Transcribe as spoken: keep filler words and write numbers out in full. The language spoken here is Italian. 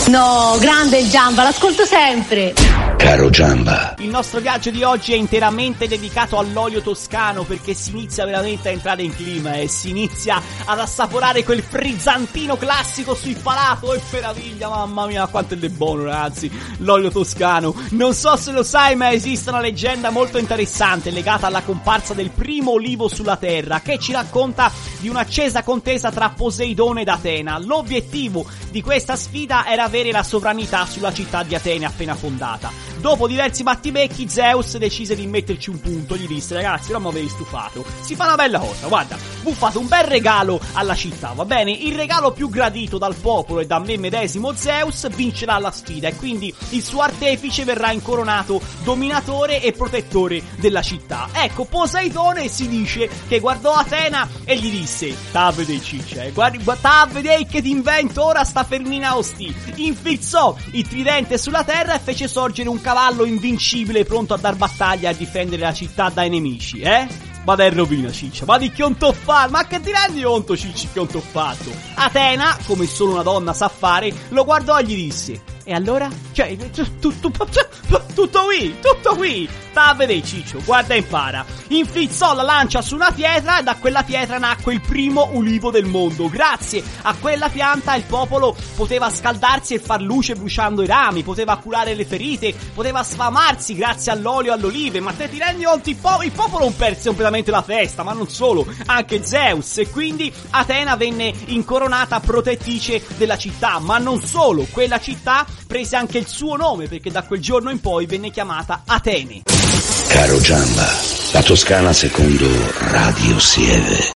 No, grande il Giamba, l'ascolto sempre. Caro Giamba. Il nostro viaggio di oggi è interamente dedicato all'olio toscano, perché si inizia veramente a entrare in clima e si inizia ad assaporare quel frizzantino classico sul palato. E meraviglia, mamma mia, quanto è buono, ragazzi, l'olio toscano. Non so se lo sai, ma esiste una leggenda molto interessante legata alla comparsa del primo olivo sulla terra, che ci racconta di un'accesa contesa tra Poseidone ed Atena. L'obiettivo di questa sfida era avere la sovranità sulla città di Atene appena fondata. Dopo diversi battibecchi, Zeus decise di metterci un punto. Gli disse: ragazzi, non mi avevi stufato, si fa una bella cosa, guarda, vi fate un bel regalo alla città, va bene? Il regalo più gradito dal popolo e da me medesimo Zeus vincerà la sfida, e quindi il suo artefice verrà incoronato dominatore e protettore della città. Ecco, Poseidone si dice che guardò Atena e gli disse: ta vedei ciccia, eh, guardi, ta vedei che ti invento ora sta fermina osti. Infilzò il tridente sulla terra e fece sorgere un cavallo invincibile pronto a dar battaglia e a difendere la città dai nemici, eh? Vada in rovina, ciccia, ma di che non t'ho fatto? Ma che ti rendi conto, cicci, che non t'ho fatto? Atena, come solo una donna sa fare, lo guardò e gli disse: e allora? Cioè, tutto, tutto qui, tutto qui. Ta vedei, ciccio, guarda e impara. Inflizzò la lancia su una pietra e da quella pietra nacque il primo ulivo del mondo. Grazie a quella pianta il popolo poteva scaldarsi e far luce bruciando i rami, poteva curare le ferite, poteva sfamarsi grazie all'olio e all'olive. Ma te ti rendi conto? Il, po- il popolo non perse completamente la festa, ma non solo, anche Zeus. E quindi Atena venne incoronata protettrice della città. Ma non solo, quella città prese anche il suo nome, perché da quel giorno in poi venne chiamata Atene. Caro Giamba, la Toscana secondo Radio Sieve.